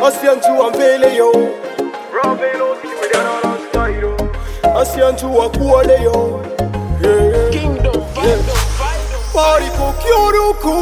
Asiantu ambele yo Ravelo siwedana style Asiantu akuole yo Kingdom, Mariko Kyoruku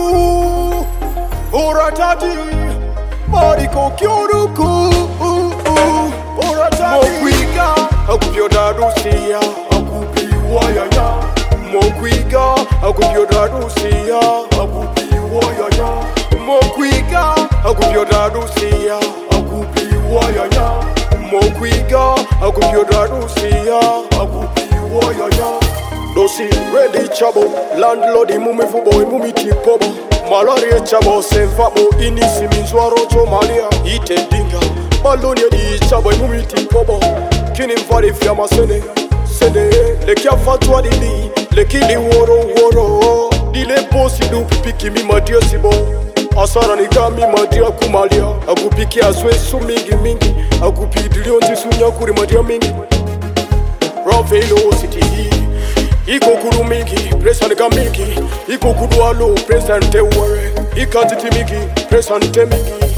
Oratati Mariko Kyoruku Oratati Mokwiga Akupyoda Rusia Akupi wayaya Mokwiga Akupyoda Rusia Akupi wayaya Mokwiga Akupyoda Rusia Akupi wayaya Mokwiga Akupyoda Rusia Akupi wayaya Dosi ready chabo landlord mumi fubo mumi tipobo malaria chabo senfabo inisi minzwaro Somalia ite dinga balonia di chabo mumi tipobo kini mfari fya masene sene lekia fatwa dili lekili woro dile bosi du piki mi madia sibo asara ni gami madia kumalia akupiki aswe su mingi akupidili onti sunya kuri madia mingi Ravelo City Iko kuru mingi, presa nika mingi Iko kudu alo, presa nte ware Ika titi mingi, presa nte mingi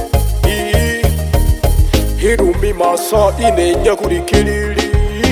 Hiru mimasa ine nyakuri kilili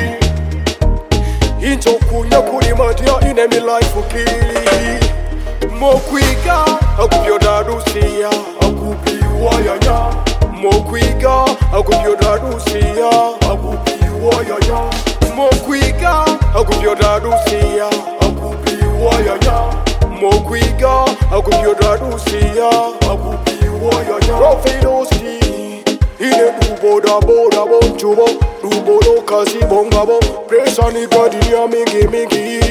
Inchoku nyakuri matia ine mi life ukili Mokwiga, akupyoda Rusia Akupi wayaya Mokwiga, akupyoda Rusia Akupi wayaya Mokwiga, akupyoda Rusia Akupi wayaya Mokwiga, akupyoda Rusia Akupi wayaya Profiloski Ine duboda boda bonchubo Dubodo kasi bongabo Presa ni gadinia mingi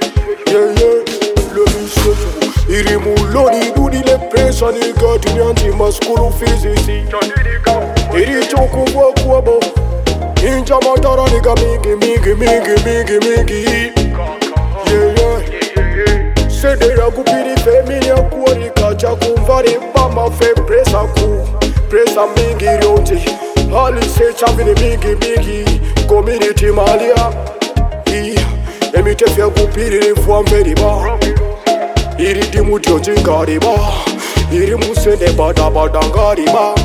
Le misejo Iri muloni dudile presa ni gadinia Anti-maskulu fizisi Iri choku wakwabo Inja matara nigga mingi Sedera kupiri femini ya kuwari kacha kumvari Bama fe presa mingi rionti Hali se chavini mingi Community malia Emite fya kupiri nifuwa mveriba Iri dimu dionji ngariba Iri musende bada ngariba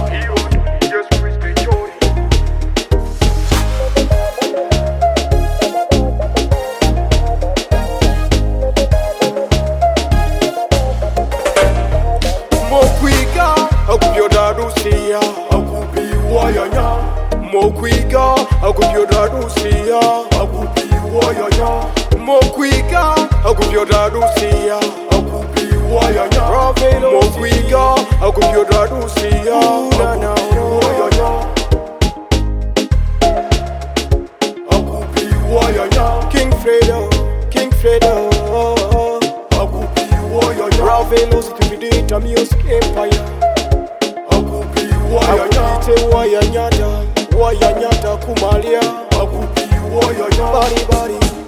Mokwiga, akupyoda Rusia, akupi wayaya Mokwiga, akupyoda Rusia, akupi wayaya Mokwiga, akupyoda Rusia, akupi wayaya Mokwiga, akupyoda Rusia, akupi wayaya Akupi wayaya King Fredo Akupi wayaya Ravelo City Music Empire Akupi wayaya Akupite wayanyata kumalia Akupi wayaya Bari